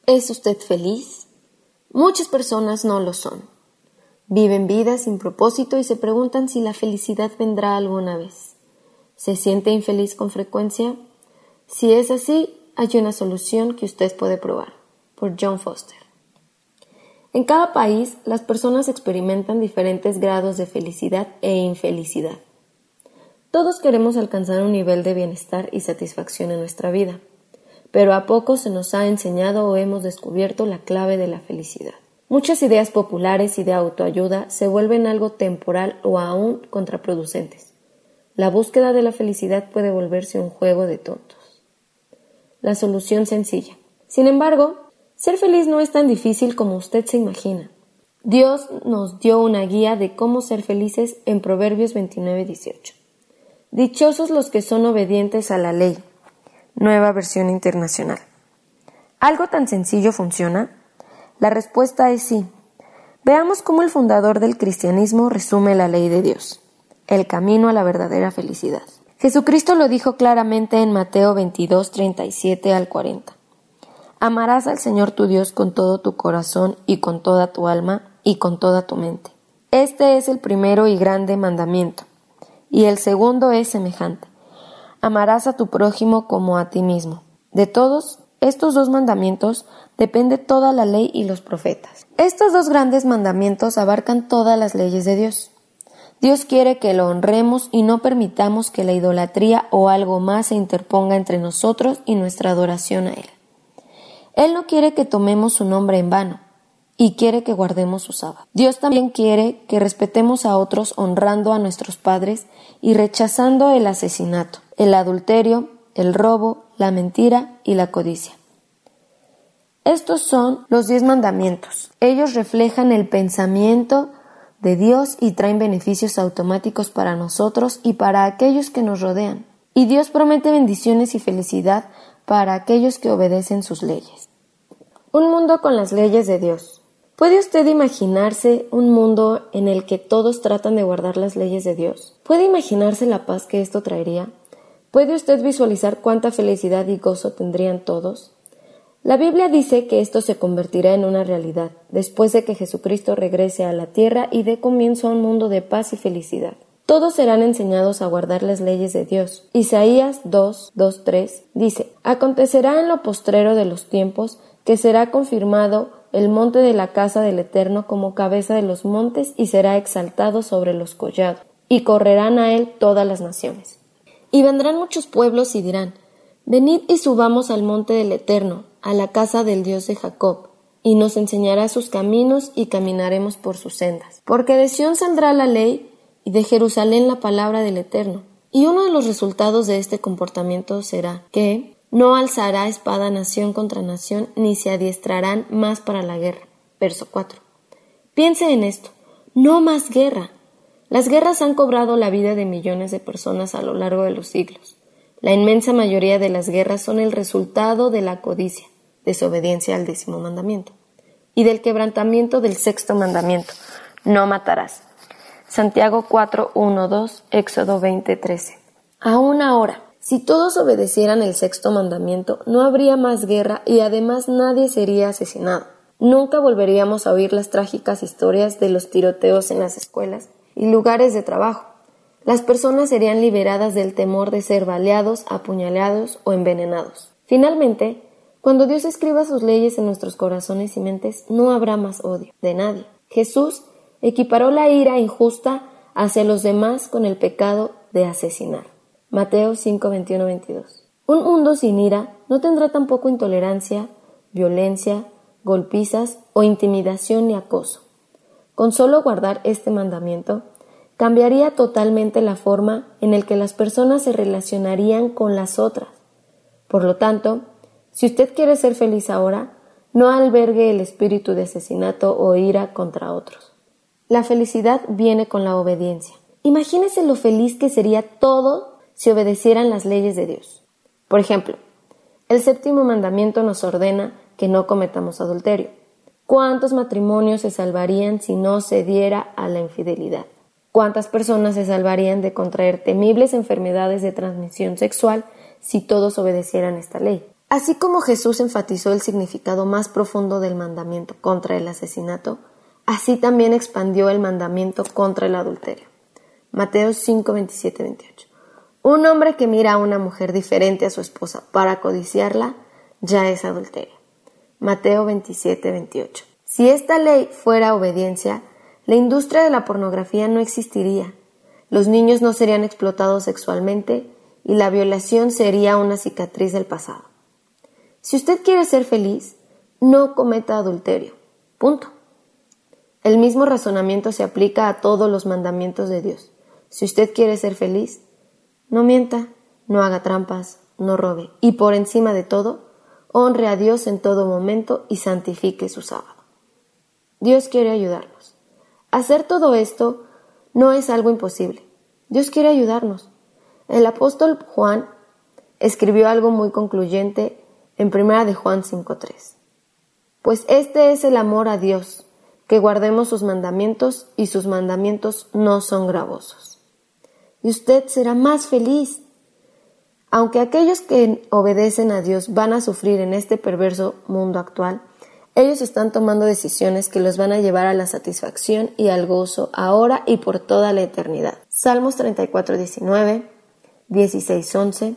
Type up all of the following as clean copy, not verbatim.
¿Es usted feliz? Muchas personas no lo son. Viven vidas sin propósito y se preguntan si la felicidad vendrá alguna vez. ¿Se siente infeliz con frecuencia? Si es así, hay una solución que usted puede probar. Por John Foster. En cada país, las personas experimentan diferentes grados de felicidad e infelicidad. Todos queremos alcanzar un nivel de bienestar y satisfacción en nuestra vida, pero a poco se nos ha enseñado o hemos descubierto la clave de la felicidad. Muchas ideas populares y de autoayuda se vuelven algo temporal o aún contraproducentes. La búsqueda de la felicidad puede volverse un juego de tontos. La solución sencilla. Sin embargo, ser feliz no es tan difícil como usted se imagina. Dios nos dio una guía de cómo ser felices en Proverbios 29:18. Dichosos los que son obedientes a la ley. Nueva versión internacional. ¿Algo tan sencillo funciona? La respuesta es sí. Veamos cómo el fundador del cristianismo resume la ley de Dios, el camino a la verdadera felicidad. Jesucristo lo dijo claramente en Mateo 22:37 al 40. Amarás al Señor tu Dios con todo tu corazón y con toda tu alma y con toda tu mente. Este es el primero y grande mandamiento, y el segundo es semejante. Amarás a tu prójimo como a ti mismo. De todos estos dos mandamientos depende toda la ley y los profetas. Estos dos grandes mandamientos abarcan todas las leyes de Dios. Dios quiere que lo honremos y no permitamos que la idolatría o algo más se interponga entre nosotros y nuestra adoración a Él. Él no quiere que tomemos su nombre en vano y quiere que guardemos su sábado. Dios también quiere que respetemos a otros honrando a nuestros padres y rechazando el asesinato, el adulterio, el robo, la mentira y la codicia. Estos son los 10 mandamientos. Ellos reflejan el pensamiento de Dios y traen beneficios automáticos para nosotros y para aquellos que nos rodean. Y Dios promete bendiciones y felicidad para aquellos que obedecen sus leyes. Un mundo con las leyes de Dios. ¿Puede usted imaginarse un mundo en el que todos tratan de guardar las leyes de Dios? ¿Puede imaginarse la paz que esto traería? ¿Puede usted visualizar cuánta felicidad y gozo tendrían todos? La Biblia dice que esto se convertirá en una realidad después de que Jesucristo regrese a la tierra y dé comienzo a un mundo de paz y felicidad. Todos serán enseñados a guardar las leyes de Dios. Isaías 2:3 dice: Acontecerá en lo postrero de los tiempos que será confirmado el monte de la casa del Eterno como cabeza de los montes y será exaltado sobre los collados, y correrán a él todas las naciones. Y vendrán muchos pueblos y dirán: Venid y subamos al monte del Eterno, a la casa del Dios de Jacob, y nos enseñará sus caminos y caminaremos por sus sendas. Porque de Sión saldrá la ley y de Jerusalén la palabra del Eterno. Y uno de los resultados de este comportamiento será que no alzará espada nación contra nación, ni se adiestrarán más para la guerra. Verso 4. Piense en esto. No más guerra. Las guerras han cobrado la vida de millones de personas a lo largo de los siglos. La inmensa mayoría de las guerras son el resultado de la codicia, desobediencia al 10º mandamiento, y del quebrantamiento del 6º mandamiento: no matarás. Santiago 4:1-2, Éxodo 20:13. Aún ahora, si todos obedecieran el 6º mandamiento, no habría más guerra y además nadie sería asesinado. Nunca volveríamos a oír las trágicas historias de los tiroteos en las escuelas y lugares de trabajo. Las personas serían liberadas del temor de ser baleados, apuñalados o envenenados. Finalmente, cuando Dios escriba sus leyes en nuestros corazones y mentes, no habrá más odio de nadie. Jesús equiparó la ira injusta hacia los demás con el pecado de asesinar. Mateo 5:21-22. Un mundo sin ira no tendrá tampoco intolerancia, violencia, golpizas o intimidación ni acoso. Con solo guardar este mandamiento, cambiaría totalmente la forma en la que las personas se relacionarían con las otras. Por lo tanto, si usted quiere ser feliz ahora, no albergue el espíritu de asesinato o ira contra otros. La felicidad viene con la obediencia. Imagínese lo feliz que sería todo si obedecieran las leyes de Dios. Por ejemplo, el 7º mandamiento nos ordena que no cometamos adulterio. ¿Cuántos matrimonios se salvarían si no se diera a la infidelidad? ¿Cuántas personas se salvarían de contraer temibles enfermedades de transmisión sexual si todos obedecieran esta ley? Así como Jesús enfatizó el significado más profundo del mandamiento contra el asesinato, así también expandió el mandamiento contra el adulterio. Mateo 5, 27, 28. Un hombre que mira a una mujer diferente a su esposa para codiciarla, ya es adulterio. Mateo 27, 28. Si esta ley fuera obediencia, la industria de la pornografía no existiría, los niños no serían explotados sexualmente y la violación sería una cicatriz del pasado. Si usted quiere ser feliz, no cometa adulterio. Punto. El mismo razonamiento se aplica a todos los mandamientos de Dios. Si usted quiere ser feliz, no mienta, no haga trampas, no robe y por encima de todo, honre a Dios en todo momento y santifique su sábado. Dios quiere ayudarnos. Hacer todo esto no es algo imposible. Dios quiere ayudarnos. El apóstol Juan escribió algo muy concluyente en 1 de Juan 5:3. Pues este es el amor a Dios, que guardemos sus mandamientos y sus mandamientos no son gravosos. Y usted será más feliz. Aunque aquellos que obedecen a Dios van a sufrir en este perverso mundo actual, ellos están tomando decisiones que los van a llevar a la satisfacción y al gozo ahora y por toda la eternidad. Salmos 34:19, 16:11,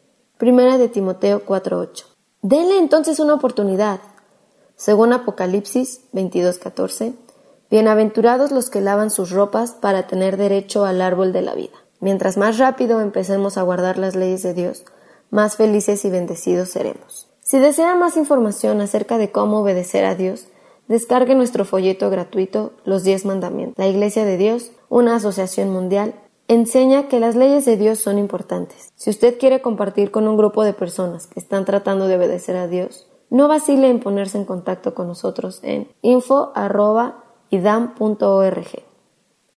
1 de Timoteo 4:8. Denle entonces una oportunidad. Según Apocalipsis 22:14, bienaventurados los que lavan sus ropas para tener derecho al árbol de la vida. Mientras más rápido empecemos a guardar las leyes de Dios, más felices y bendecidos seremos. Si desea más información acerca de cómo obedecer a Dios, descargue nuestro folleto gratuito, Los 10 Mandamientos. La Iglesia de Dios, una asociación mundial, enseña que las leyes de Dios son importantes. Si usted quiere compartir con un grupo de personas que están tratando de obedecer a Dios, no vacile en ponerse en contacto con nosotros en info@idam.org.